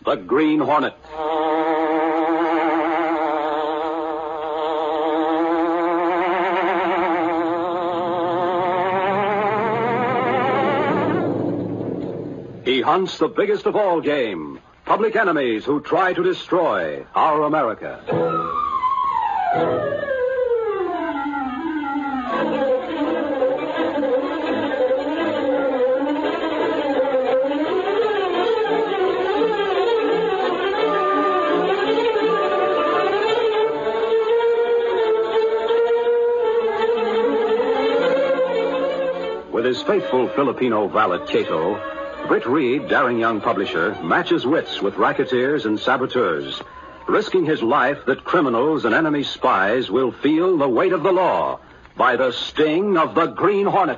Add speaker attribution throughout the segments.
Speaker 1: The Green Hornet. He hunts the biggest of all game, public enemies who try to destroy our America. With his faithful Filipino valet, Cato, Britt Reed, daring young publisher, matches wits with racketeers and saboteurs, risking his life that criminals and enemy spies will feel the weight of the law by the sting of the Green Hornet.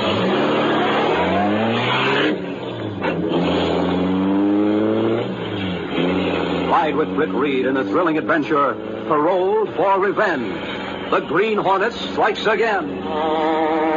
Speaker 1: Ride with Britt Reed in a thrilling adventure, Paroled for Revenge. The Green Hornet strikes again.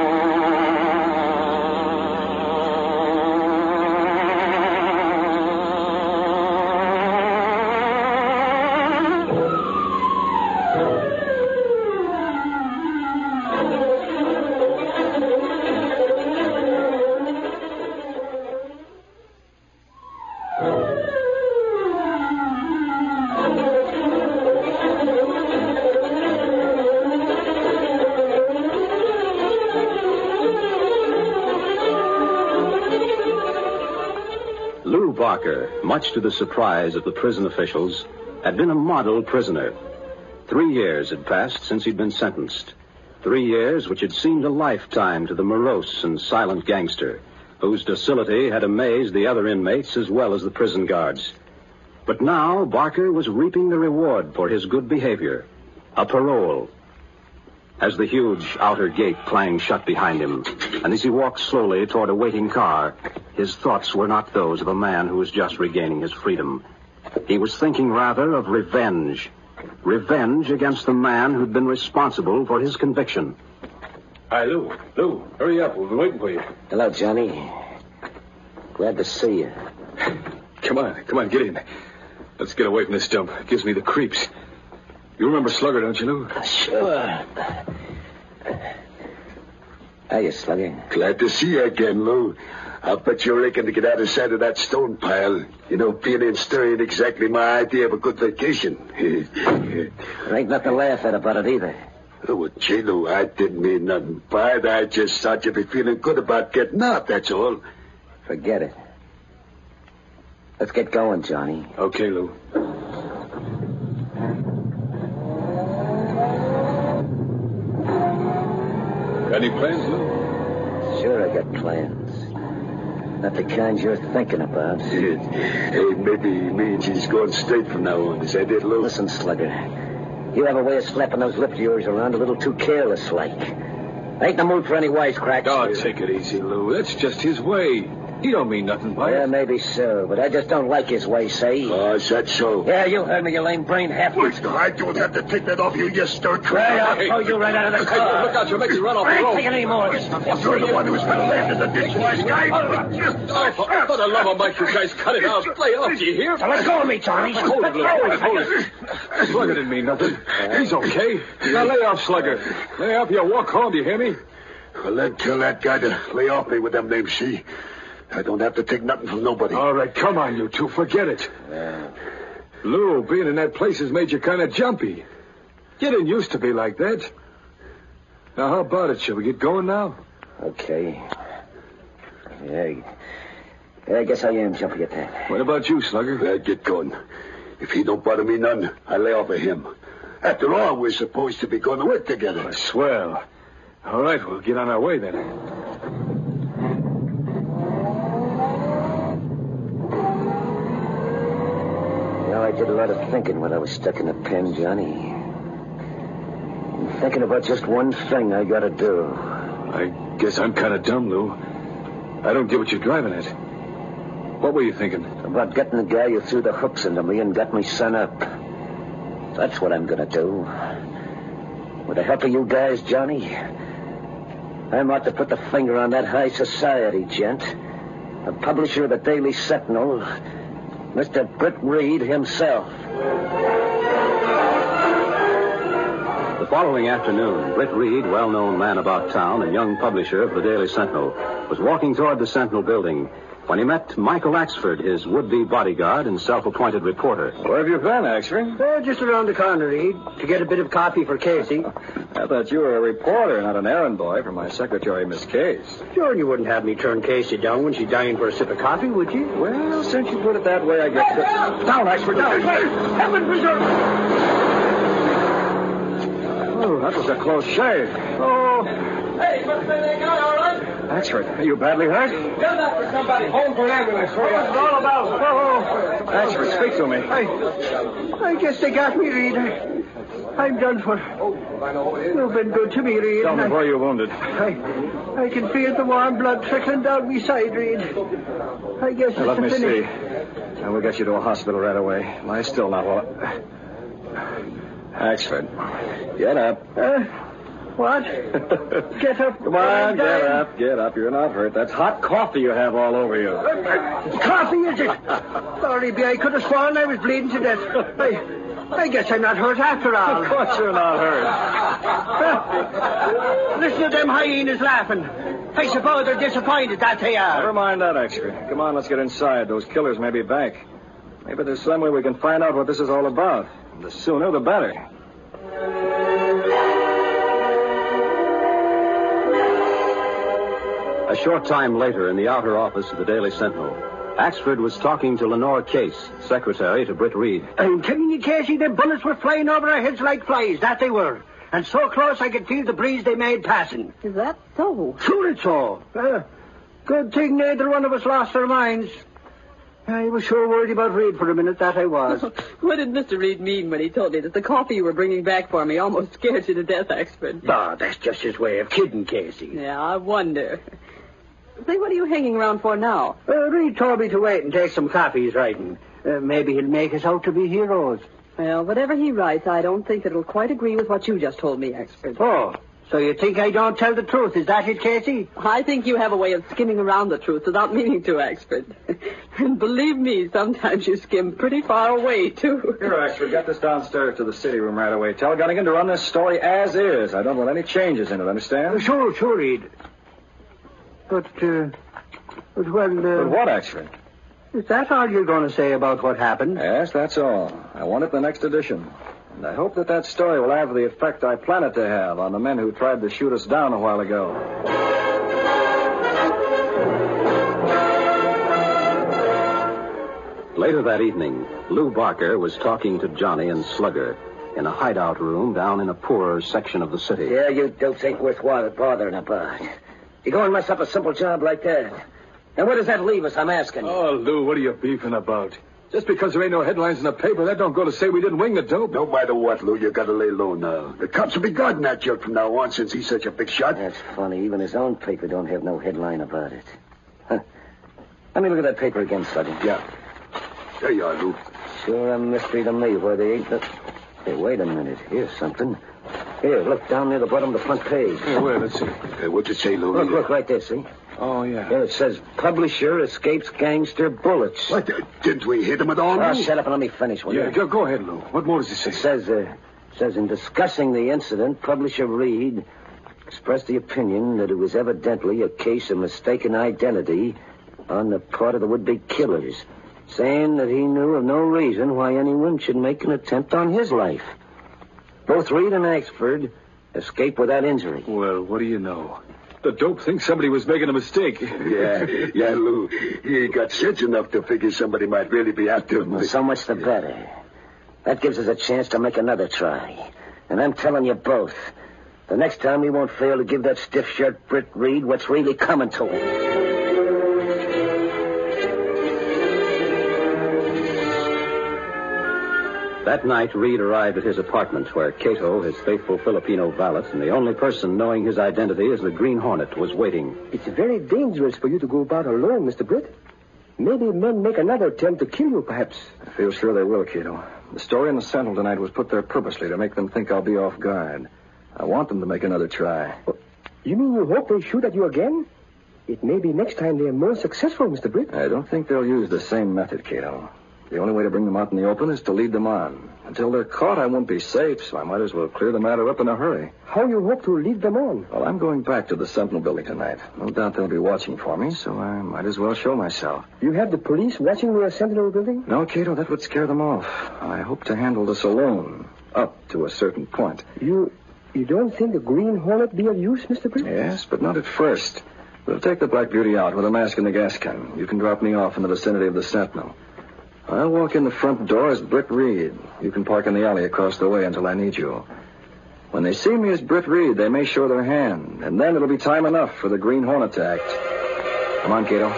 Speaker 1: Lou Barker, much to the surprise of the prison officials, had been a model prisoner. 3 years had passed since he'd been sentenced. 3 years which had seemed a lifetime to the morose and silent gangster, whose docility had amazed the other inmates as well as the prison guards. But now Barker was reaping the reward for his good behavior, a parole. As the huge outer gate clanged shut behind him, and as he walked slowly toward a waiting car, his thoughts were not those of a man who was just regaining his freedom. He was thinking rather of revenge. Revenge against the man who'd been responsible for his conviction.
Speaker 2: Hi, Lou. Lou, hurry up. We've been waiting for you.
Speaker 3: Hello, Johnny. Glad to see you.
Speaker 2: Come on, get in. Let's get away from this dump. It gives me the creeps. You remember Slugger, don't you, Lou?
Speaker 3: Sure. Hiya, Slugger.
Speaker 4: Glad to see you again, Lou. I'll bet you're aching to get out of sight of that stone pile. You know, being in stir ain't exactly my idea of a good vacation.
Speaker 3: There ain't nothing to laugh at about it either.
Speaker 4: Oh, well, gee, Lou, I didn't mean nothing by it. I just thought you'd be feeling good about getting out, that's all.
Speaker 3: Forget it. Let's get going, Johnny.
Speaker 2: Okay, Lou. Got any plans, Lou?
Speaker 3: Sure, I got plans. Not the kind you're thinking about.
Speaker 4: Hey, maybe he means he's going straight from now on. Is that it, Lou?
Speaker 3: Listen, Slugger. You have a way of slapping those lips of yours around a little too careless-like. I ain't in the mood for any wisecracks.
Speaker 2: Oh, take it easy, Lou. That's just his way. He don't mean nothing by it.
Speaker 3: Yeah, maybe so, but I just don't like his way, say.
Speaker 4: Oh, is that so?
Speaker 3: Yeah, you heard me, you lame-brained half.
Speaker 4: Wait, I don't have to take that off you, you stir
Speaker 3: Hey, I'll throw you right out of the car.
Speaker 2: Look out, you'll make me run off
Speaker 3: I
Speaker 2: the
Speaker 3: ain't
Speaker 2: road.
Speaker 3: taking any more of this stuff.
Speaker 4: You're the one who's been left in the ditch, wise guy.
Speaker 2: Oh, for the love of Mike, you guys cut it out. Lay off, do you hear?
Speaker 3: Now, let go of me, Johnny.
Speaker 2: Hold it. Slugger didn't mean nothing. He's okay. Now lay off, Slugger. Lay off, you walk home, do you hear me?
Speaker 4: Well, then tell that guy to lay off me with them names, see? I don't have to take nothing from nobody.
Speaker 2: All right, come on, you two. Forget it.
Speaker 3: Yeah.
Speaker 2: Lou, being in that place has made you kind of jumpy. You didn't used to be like that. Now, how about it? Shall we get going now?
Speaker 3: Okay. Yeah, I guess I am jumpy at that.
Speaker 2: What about you, Slugger?
Speaker 4: Well, get going. If he don't bother me none, I lay off of him. After all, we're supposed to be going to work together.
Speaker 2: Swell. All right, we'll get on our way then.
Speaker 3: I did a lot of thinking when I was stuck in the pen, Johnny. I'm thinking about just one thing I gotta do.
Speaker 2: I guess I'm kind of dumb, Lou. I don't get what you're driving at. What were you thinking?
Speaker 3: About getting the guy who threw the hooks into me and got me sent up. That's what I'm gonna do. With the help of you guys, Johnny, I'm out to put the finger on that high society gent, a publisher of the Daily Sentinel, Mr. Britt Reed himself.
Speaker 1: The following afternoon, Britt Reed, well-known man about town and young publisher of the Daily Sentinel, was walking toward the Sentinel building when he met Michael Axford, his would-be bodyguard and self-appointed reporter.
Speaker 5: Where have you been, Axford?
Speaker 6: Just around the corner, Reed, to get a bit of coffee for Casey.
Speaker 5: I thought you were a reporter, not an errand boy for my secretary, Miss Case.
Speaker 6: Sure, you wouldn't have me turn Casey down when she's dying for a sip of coffee, would you?
Speaker 5: Well, since you put it that way, I guess... Down, Axford, down!
Speaker 6: Heaven preserve!
Speaker 5: Oh, that was a close shave.
Speaker 6: Oh.
Speaker 7: Hey, what's they got, all right?
Speaker 5: Axford, are you badly hurt?
Speaker 7: Tell that for somebody. Home for an ambulance.
Speaker 6: What's it all about? Oh.
Speaker 5: Axford, speak to me.
Speaker 6: I guess they got me, Reed. I'm done for. You've been good to me, Reed.
Speaker 5: Tell me where you're wounded.
Speaker 6: I can feel the warm blood trickling down my side, Reed. I guess
Speaker 5: Now,
Speaker 6: it's
Speaker 5: let me see.
Speaker 6: finish.
Speaker 5: And we'll get you to a hospital right away. Lie still now while Axford, get up.
Speaker 6: What? Get up.
Speaker 5: Come on, get up, get up. You're not hurt. That's hot coffee you have all over you.
Speaker 6: Coffee, is it? Sorry, B, I could have sworn I was bleeding to death. I guess I'm not hurt after all.
Speaker 5: Of course you're not hurt.
Speaker 6: Listen to them hyenas laughing. I suppose they're disappointed, that they are.
Speaker 5: Never mind that, Axford. Come on, let's get inside. Those killers may be back. Maybe there's some way we can find out what this is all about. The sooner, the better.
Speaker 1: A short time later, in the outer office of the Daily Sentinel, Axford was talking to Lenore Case, secretary to Britt Reed.
Speaker 6: I'm telling you, Casey, the bullets were flying over our heads like flies, that they were. And so close I could feel the breeze they made passing.
Speaker 8: Is that so?
Speaker 6: Sure it's so. Good thing neither one of us lost our minds. I was sure worried about Reed for a minute, that I was.
Speaker 8: What did Mr. Reed mean when he told me that the coffee you were bringing back for me almost scared you to death, Axford?
Speaker 6: Oh, that's just his way of kidding, Casey.
Speaker 8: Yeah, I wonder. Say, what are you hanging around for now?
Speaker 6: Reed told me to wait and take some coffee he's writing. Maybe he'll make us out to be heroes.
Speaker 8: Well, whatever he writes, I don't think it'll quite agree with what you just told me, Axford.
Speaker 6: Oh, so you think I don't tell the truth? Is that it, Casey?
Speaker 8: I think you have a way of skimming around the truth without meaning to, Axford. And believe me, sometimes you skim pretty far away, too.
Speaker 5: Here, Axford, get this downstairs to the city room right away. Tell Gunnigan to run this story as is. I don't want any changes in it, understand?
Speaker 6: Sure, Reed. But
Speaker 5: what, Axford?
Speaker 6: Is that all you're going to say about what happened?
Speaker 5: Yes, that's all. I want it in the next edition. And I hope that story will have the effect I plan it to have on the men who tried to shoot us down a while ago.
Speaker 1: Later that evening, Lou Barker was talking to Johnny and Slugger in a hideout room down in a poorer section of the city.
Speaker 3: Yeah, you dopes ain't worth bothering about. You go and mess up a simple job like that. And where does that leave us, I'm asking you?
Speaker 2: Oh, Lou, what are you beefing about? Just because there ain't no headlines in the paper, that don't go to say we didn't wing the dope.
Speaker 4: No matter what, Lou, you gotta lay low now. The cops will be guarding that jerk from now on since he's such a big shot.
Speaker 3: That's funny. Even his own paper don't have no headline about it. Huh. Let me look at that paper again, Sergeant.
Speaker 4: Yeah. There you are, Lou.
Speaker 3: Sure a mystery to me where they ain't... Hey, wait a minute. Here's something. Here, look down near the bottom of the front page.
Speaker 2: Hey, where? Let's see.
Speaker 4: What's it say, Lou?
Speaker 3: Look right there, see?
Speaker 2: Oh, yeah.
Speaker 3: Here it says, publisher escapes gangster bullets.
Speaker 4: What? Didn't we hit him at all,
Speaker 3: Oh,
Speaker 4: Lou?
Speaker 3: shut up and let me finish, will you?
Speaker 2: Go ahead, Lou. What more does it say?
Speaker 3: It says, in discussing the incident, publisher Reed expressed the opinion that it was evidently a case of mistaken identity on the part of the would-be killers, saying that he knew of no reason why anyone should make an attempt on his life. Both Reed and Axford escaped without injury.
Speaker 2: Well, what do you know? The dope thinks somebody was making a mistake.
Speaker 4: Yeah, Lou. He ain't got sense enough to figure somebody might really be after him.
Speaker 3: Well, so much the better. That gives us a chance to make another try. And I'm telling you both, the next time we won't fail to give that stiff shirt Britt Reed what's really coming to him.
Speaker 1: That night, Reed arrived at his apartment where Cato, his faithful Filipino valet, and the only person knowing his identity as the Green Hornet, was waiting.
Speaker 6: It's very dangerous for you to go about alone, Mr. Britt. Maybe men make another attempt to kill you, perhaps.
Speaker 5: I feel sure they will, Cato. The story in the Sentinel tonight was put there purposely to make them think I'll be off guard. I want them to make another try.
Speaker 6: You mean you hope they shoot at you again? It may be next time they're more successful, Mr. Britt.
Speaker 5: I don't think they'll use the same method, Cato. The only way to bring them out in the open is to lead them on. Until they're caught, I won't be safe, so I might as well clear the matter up in a hurry.
Speaker 9: How you hope to lead them on?
Speaker 5: Well, I'm going back to the Sentinel building tonight. No doubt they'll be watching for me, so I might as well show myself.
Speaker 9: You have the police watching the Sentinel building?
Speaker 5: No, Cato, that would scare them off. I hope to handle this alone, up to a certain point.
Speaker 9: You don't think the Green Hornet be of use, Mr. Britt?
Speaker 5: Yes, but not at first. We'll take the Black Beauty out with a mask and the gas gun. You can drop me off in the vicinity of the Sentinel. I'll walk in the front door as Britt Reed. You can park in the alley across the way until I need you. When they see me as Britt Reed, they may show their hand, and then it'll be time enough for the Green Hornet to act. Come on, Cato.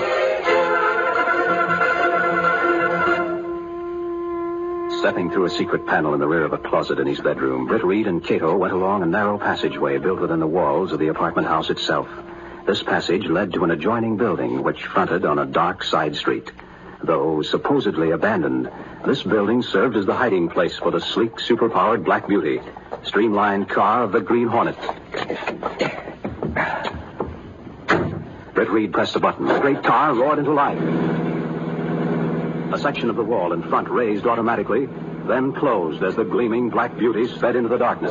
Speaker 1: Stepping through a secret panel in the rear of a closet in his bedroom, Britt Reed and Cato went along a narrow passageway built within the walls of the apartment house itself. This passage led to an adjoining building which fronted on a dark side street. Though supposedly abandoned, this building served as the hiding place for the sleek, superpowered Black Beauty, streamlined car of the Green Hornet. Britt Reed pressed a button. The great car roared into life. A section of the wall in front raised automatically, then closed as the gleaming Black Beauty sped into the darkness.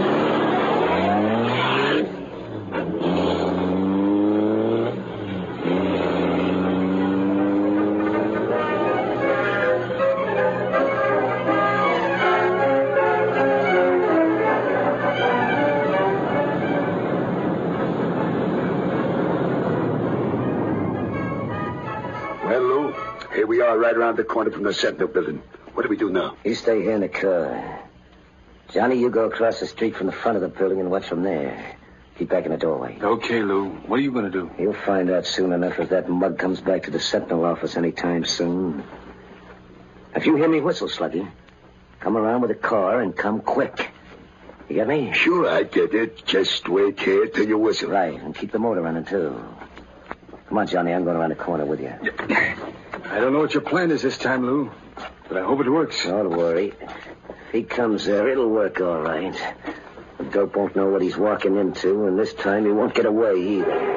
Speaker 4: Right around the corner from the Sentinel building. What do we do now?
Speaker 3: You stay here in the car. Johnny, you go across the street from the front of the building and watch from there. Keep back in the doorway.
Speaker 2: Okay, Lou. What are you going to do?
Speaker 3: You'll find out soon enough if that mug comes back to the Sentinel office anytime soon. If you hear me whistle, Sluggy, come around with the car and come quick. You get me?
Speaker 4: Sure, I get it. Just wait here till you whistle.
Speaker 3: Right, and keep the motor running, too. Come on, Johnny, I'm going around the corner with you.
Speaker 2: I don't know what your plan is this time, Lou, but I hope it works.
Speaker 3: Don't worry. If he comes there, it'll work all right. The dope won't know what he's walking into, and this time he won't get away either.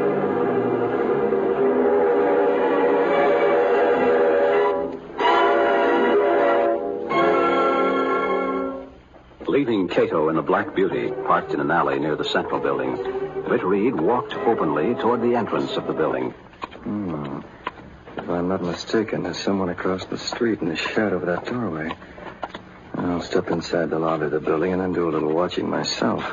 Speaker 1: Leaving Cato and the Black Beauty parked in an alley near the Sentinel building, Britt Reed walked openly toward the entrance of the building.
Speaker 5: If I'm not mistaken, there's someone across the street in the shadow of that doorway. I'll step inside the lobby of the building and then do a little watching myself.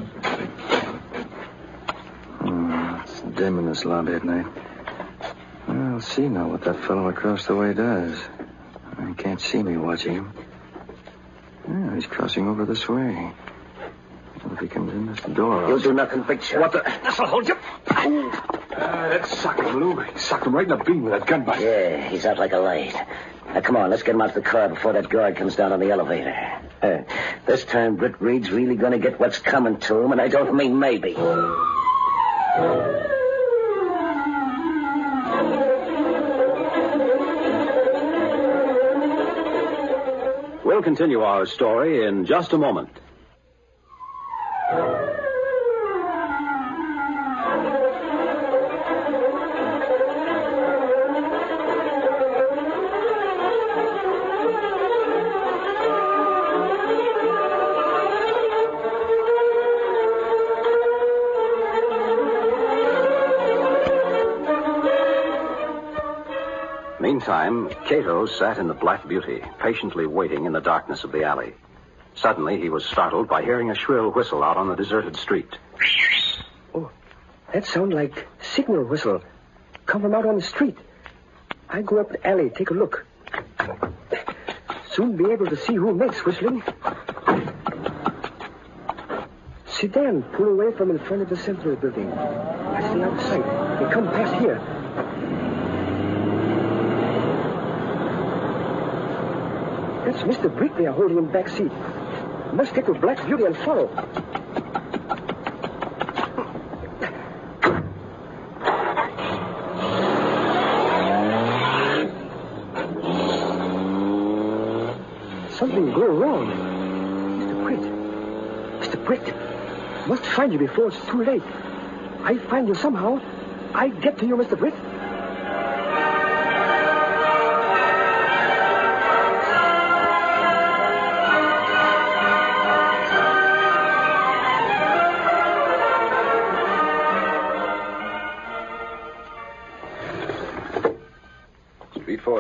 Speaker 5: It's dim in this lobby at night. I'll see now what that fellow across the way does. He can't see me watching him. Yeah, he's crossing over this way. Well, if he comes in this door...
Speaker 3: You'll do nothing, big shot.
Speaker 2: What the... This'll hold you. That socked him, Lou. He socked him right in the beam with that gun butt.
Speaker 3: Yeah, he's out like a light. Now, come on, let's get him out of the car before that guard comes down on the elevator. This time, Britt Reed's really going to get what's coming to him, and I don't mean maybe.
Speaker 1: We'll continue our story in just a moment. Meantime, Cato sat in the Black Beauty, patiently waiting in the darkness of the alley. Suddenly, he was startled by hearing a shrill whistle out on the deserted street.
Speaker 9: Oh, that sounds like signal whistle. Come from out on the street. I go up the alley, take a look. Soon be able to see who makes whistling. Sedan pull away from in front of the Sentinel building. I see outside. They come past here. That's Mr. Britt they are holding in back seat. Must get to Black Beauty and follow. Something go wrong. Mr. Britt. Must find you before it's too late. I find you somehow. I get to you, Mr. Britt.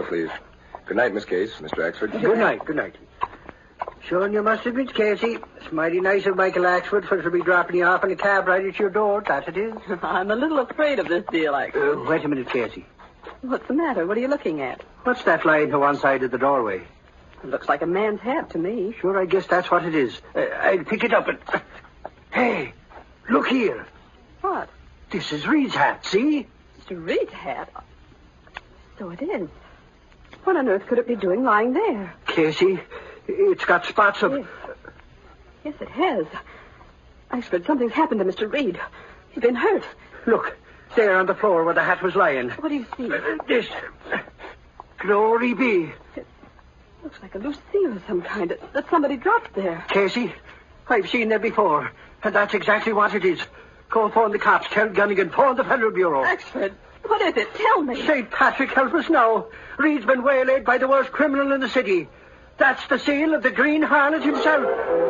Speaker 5: please. Good night, Miss Case, Mr. Axford.
Speaker 6: Good night, good night. Sure, you must admit, Casey, it's mighty nice of Michael Axford for to be dropping you off in a cab right at your door. That it is.
Speaker 8: I'm a little afraid of this deal, Axford.
Speaker 6: Wait a minute, Casey.
Speaker 8: What's the matter? What are you looking at?
Speaker 6: What's that lying to one side of the doorway?
Speaker 8: It looks like a man's hat to me.
Speaker 6: Sure, I guess that's what it is. I'll pick it up and... Hey, look here.
Speaker 8: What?
Speaker 6: This is Reed's hat, see?
Speaker 8: Mr. Reed's hat? So it is. What on earth could it be doing lying there?
Speaker 6: Casey, it's got spots of...
Speaker 8: Yes, it has. Axford, something's happened to Mr. Reed. He's been hurt.
Speaker 6: Look, there on the floor where the hat was lying.
Speaker 8: What do you see?
Speaker 6: This. Glory be.
Speaker 8: It looks like a loose seal of some kind that somebody dropped there.
Speaker 6: Casey, I've seen that before, and that's exactly what it is. Go phone the cops. Tell Gunnigan. Phone the Federal Bureau.
Speaker 8: Axford, what is it? Tell me.
Speaker 6: St. Patrick, help us now. Reed's been waylaid by the worst criminal in the city. That's the seal of the Green Hornet himself.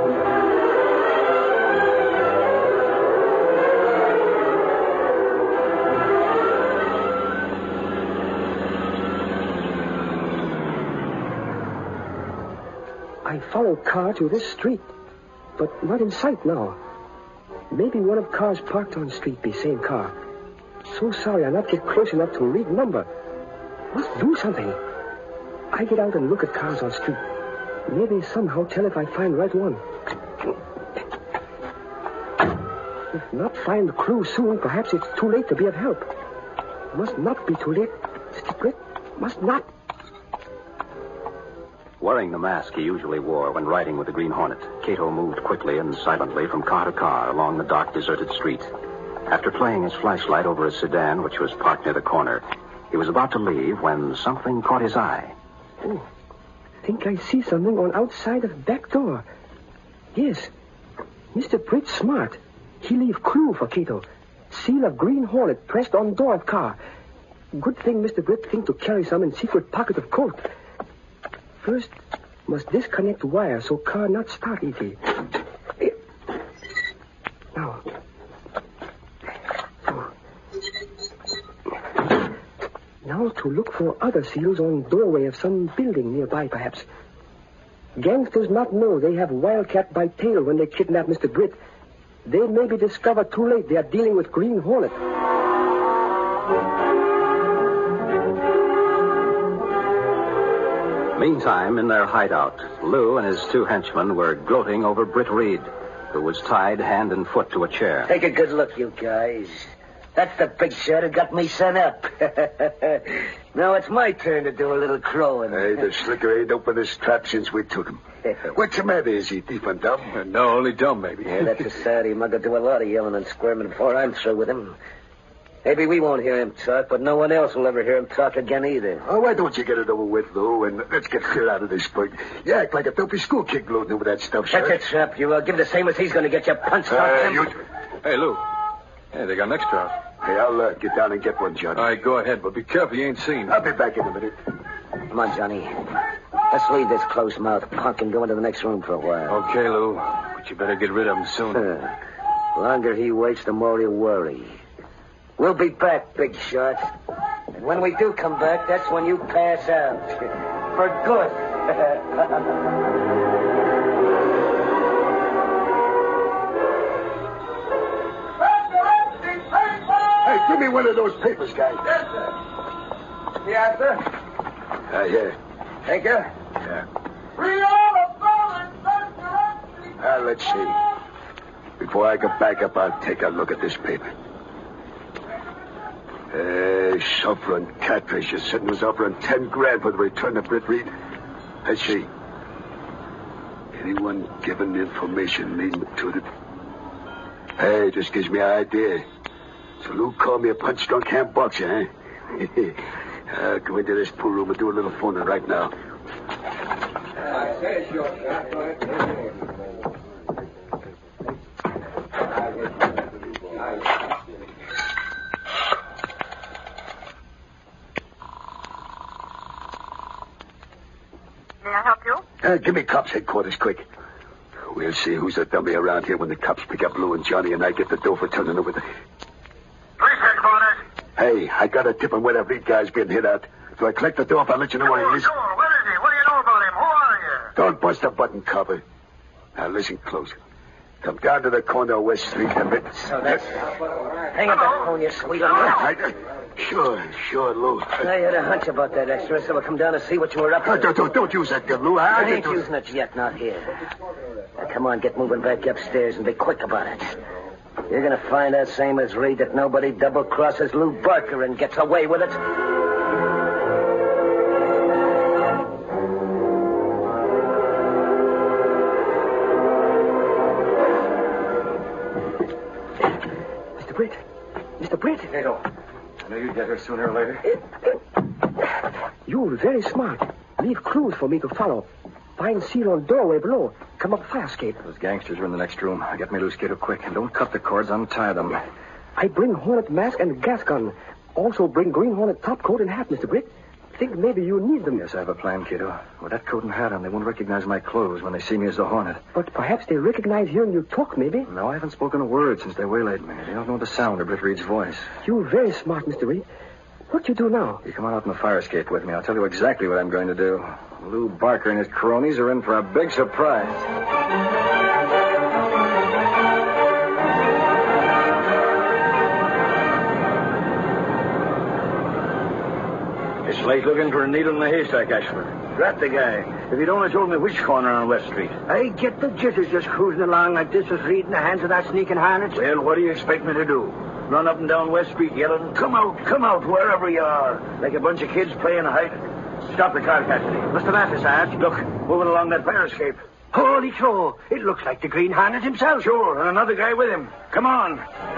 Speaker 9: I followed car to this street, but not in sight now. Maybe one of cars parked on the street be same car. So sorry I not get close enough to read number. Must do something. I get out and look at cars on street. Maybe somehow tell if I find right one. If not find the clue soon, perhaps it's too late to be of help. Must not be too late. Mr. Britt, must not.
Speaker 1: Wearing the mask he usually wore when riding with the Green Hornet, Cato moved quickly and silently from car to car along the dark, deserted street. After playing his flashlight over a sedan which was parked near the corner, he was about to leave when something caught his eye.
Speaker 9: Oh, think I see something on outside of back door. Yes, Mr. Britt smart. He leave clue for Cato. Seal of Green Hornet pressed on door of car. Good thing Mr. Britt think to carry some in secret pocket of coat. First, must disconnect wire so car not start easy. Now. Oh. Now to look for other seals on doorway of some building nearby, perhaps. Gangsters not know they have Wildcat by tail when they kidnap Mr. Britt. They may be discovered too late they are dealing with Green Hornet.
Speaker 1: Meantime, in their hideout, Lou and his two henchmen were gloating over Britt Reed, who was tied hand and foot to a chair.
Speaker 3: Take a good look, you guys. That's the big shot who got me sent up. Now it's my turn to do a little crowing.
Speaker 4: Hey, the slicker ain't opened his trap since we took him. What's the matter? Is he deep and dumb?
Speaker 2: No, only dumb, maybe.
Speaker 3: Yeah, that's a Saturday mugger do a lot of yelling and squirming before I'm through with him. Maybe we won't hear him talk, but no one else will ever hear him talk again either.
Speaker 4: Oh, why don't you get it over with, Lou, and let's get clear out of this spurt. You act like a dopey school kid gloating over that stuff, sir.
Speaker 3: That's it, Trap. You give the same as he's going to get you punched off him.
Speaker 2: Hey, Lou. Hey, they got an extra out.
Speaker 4: Hey, I'll get down and get one, Johnny.
Speaker 2: All right, go ahead, but be careful you ain't seen.
Speaker 4: I'll be back in a minute.
Speaker 3: Come on, Johnny. Let's leave this close-mouthed punk and go into the next room for a while.
Speaker 2: Okay, Lou, but you better get rid of him soon.
Speaker 3: The longer he waits, the more he'll worry. We'll be back, big shot. And when we do come back, that's when you pass out. For good.
Speaker 4: Hey, give me one of those papers, guys.
Speaker 7: Yes, sir. Yes, sir.
Speaker 4: Yeah.
Speaker 7: Thank you.
Speaker 4: Yeah. Let's see. Before I go back up, I'll take a look at this paper. Suffering catfish. You said was offering $10,000 for the return of Britt Reed. Let's see. Anyone given information leading to the... Hey, just gives me an idea. So Lou called me a punch-drunk ham boxer, huh? I'll go into this pool room and do a little phoning right now.
Speaker 10: May I help you?
Speaker 4: Give me cops headquarters, quick. We'll see who's a dummy around here when the cops pick up Lou and Johnny and I get the dough for turning over the...
Speaker 10: Police headquarters.
Speaker 4: Hey, I got a tip on where that Reed guy's been hit out. Do I collect the dope? I'll let you know what it is.
Speaker 10: Sure. Where is he? What do you know about him? Who are you?
Speaker 4: Don't bust a button, copper. Now, listen close. Come down to the corner of West Street a bit.
Speaker 3: So that's... Hang up that phone, you sweet little...
Speaker 4: Sure, Lou.
Speaker 3: I had a hunch about that extra, so I'll come down and see what you were up to.
Speaker 4: Don't use that gun, Lou.
Speaker 3: I ain't using it yet, not here. Now, come on, get moving back upstairs and be quick about it. You're going to find out, same as Reed, that nobody double-crosses Lou Barker and gets away with it.
Speaker 9: Mr. Britt.
Speaker 5: Cato, I knew you'd get here sooner or later.
Speaker 9: You're very smart. Leave clues for me to follow. Find seal on doorway below. Come up fire escape.
Speaker 5: Those gangsters are in the next room. Get me loose, Cato, quick. And don't cut the cords. Untie them.
Speaker 9: I bring Hornet mask and gas gun. Also bring Green Hornet top coat and hat, Mr. Britt. Think maybe you need them.
Speaker 5: Yes, I have a plan, Cato. With that coat and hat on, they won't recognize my clothes when they see me as the Hornet.
Speaker 9: But perhaps they recognize hearing you talk, maybe.
Speaker 5: No, I haven't spoken a word since they waylaid me. They don't know the sound of Britt Reed's voice.
Speaker 9: You're very smart, Mr. Reed. What you do now?
Speaker 5: You come on out in the fire escape with me. I'll tell you exactly what I'm going to do. Lou Barker and his cronies are in for a big surprise.
Speaker 11: It's like looking for a needle in a haystack, Ashford. Drat the guy. If he'd only told me which corner on West Street.
Speaker 6: I get the jitters just cruising along like this with Reed in the hands of that sneaking harness.
Speaker 11: Well, what do you expect me to do? Run up and down West Street yelling, come out, wherever you are. Like a bunch of kids playing hide. Stop the car, Cassidy.
Speaker 6: What's the matter, Sarge?
Speaker 11: Look, moving along that fire escape.
Speaker 6: Holy crow. It looks like the Green Hornet himself.
Speaker 11: Sure, and another guy with him. Come on.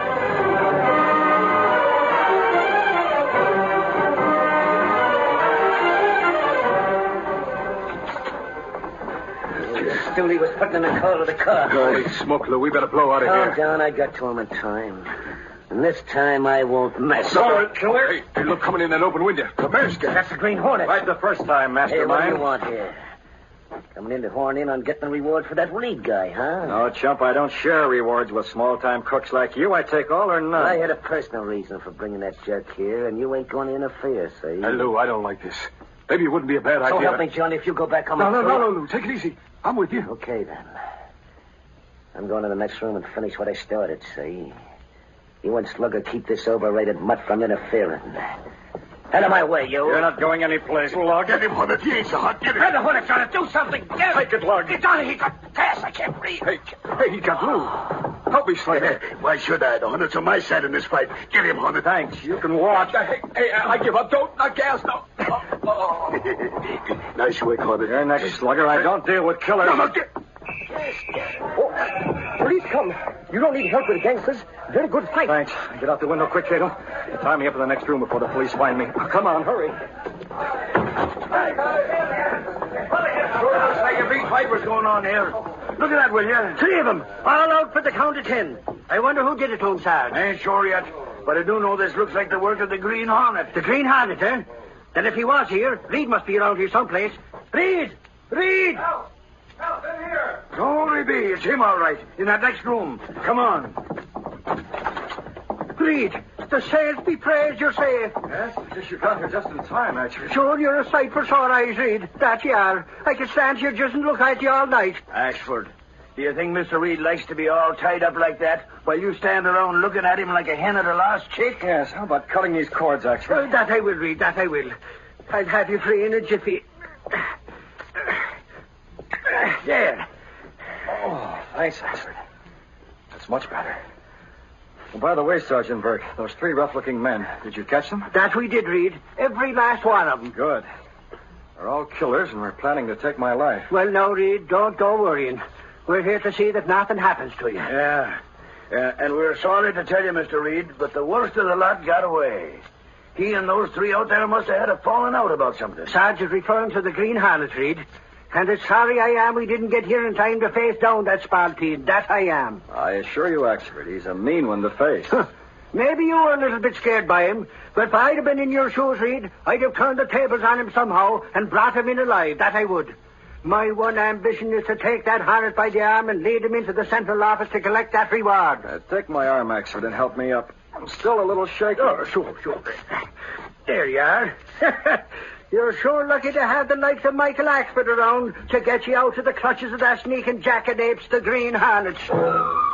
Speaker 3: Dooley was putting in a call to the car.
Speaker 2: Holy smoke, Lou. We better blow out of here.
Speaker 3: Calm down. I got to him in time. And this time I won't mess.
Speaker 2: Hey, look, coming in that open window.
Speaker 3: That's the Green Hornet.
Speaker 5: Right the first time,
Speaker 3: Hey,
Speaker 5: mastermind.
Speaker 3: what do you want here? Coming in to horn in on getting the reward for that Reed guy, huh?
Speaker 5: No, chump, I don't share rewards with small-time crooks like you. I take all or none.
Speaker 3: I had a personal reason for bringing that jerk here, and you ain't going to interfere, see?
Speaker 2: Hey, Lou, I don't like this. Maybe it wouldn't be a bad
Speaker 3: So
Speaker 2: idea.
Speaker 3: help me, Johnny, if you go back on
Speaker 2: No,
Speaker 3: my
Speaker 2: Lou. Take it easy. I'm with you.
Speaker 3: Okay, then. I'm going to the next room and finish what I started, see? You and Slugger keep this overrated mutt from interfering. Out of my way, you.
Speaker 5: You're not going anyplace, Lug.
Speaker 4: Get him, Hornet. He ain't so hot. Get him.
Speaker 3: Hey, the Hornet's trying to do something. Get him.
Speaker 5: Take it, Lug.
Speaker 3: Johnny, he got gas. I can't breathe.
Speaker 2: Hey, he got Lou. Help me, Slugger.
Speaker 4: Why should I? The Hornet's on my side in this fight. Get him, Hornet.
Speaker 5: Thanks. You can walk.
Speaker 2: Hey, I give up. Don't. Not gas. No.
Speaker 4: Nice work, Hornet.
Speaker 5: You're next, Slugger. I don't deal with killers.
Speaker 4: No, get...
Speaker 9: Oh, police come. You don't need help with the gangsters. Very good fight.
Speaker 5: Thanks. Get out the window quick, Cato. Tie me up in the next room before the police find me. Come on, hurry.
Speaker 11: Sure looks like a big fight was going on here. Look at that, will you?
Speaker 6: 3 of them. All out for the count of 10. I wonder who did it to him, Sarge.
Speaker 11: I ain't sure yet, but I do know this looks like the work of the Green Hornet.
Speaker 6: The Green Hornet, eh? Then if he was here, Reed must be around here someplace. Reed! Reed!
Speaker 11: Help, in here. Only be. It's him, all right. In that next room. Come on.
Speaker 6: Reed, the saints be praised you're safe.
Speaker 5: Yes, just you got here just in time, actually.
Speaker 6: Sure, you're a sight for sore eyes, Reed. That you are. I could stand here just and look at you all night.
Speaker 11: Ashford, do you think Mr. Reed likes to be all tied up like that while you stand around looking at him like a hen at a lost chick?
Speaker 5: Yes, how about cutting these cords, actually?
Speaker 6: That I will, Reed, that I will. I'll have you free in a jiffy. There.
Speaker 5: Oh, thanks, Ashford. That's much better. Well, by the way, Sergeant Burke, those 3 rough-looking men, did you catch them?
Speaker 6: That we did, Reed. Every last one of them.
Speaker 5: Good. They're all killers, and we're planning to take my life.
Speaker 6: Well, no, Reed, don't go worrying. We're here to see that nothing happens to you.
Speaker 11: Yeah, and we're sorry to tell you, Mr. Reed, but the worst of the lot got away. He and those 3 out there must have had a falling out about something.
Speaker 6: Sarge is referring to the Green Hornet, Reed. And as sorry I am we didn't get here in time to face down that spalpeen. That I am.
Speaker 5: I assure you, Axford, he's a mean one to face.
Speaker 6: Maybe you were a little bit scared by him, but if I'd have been in your shoes, Reed, I'd have turned the tables on him somehow and brought him in alive. That I would. My one ambition is to take that Hornet by the arm and lead him into the central office to collect that reward.
Speaker 5: Take my arm, Axford, and help me up. I'm still a little shaky.
Speaker 6: Oh, sure. There you are. You're sure lucky to have the likes of Michael Axford around to get you out of the clutches of that sneaking jackanapes, the Green Hornets.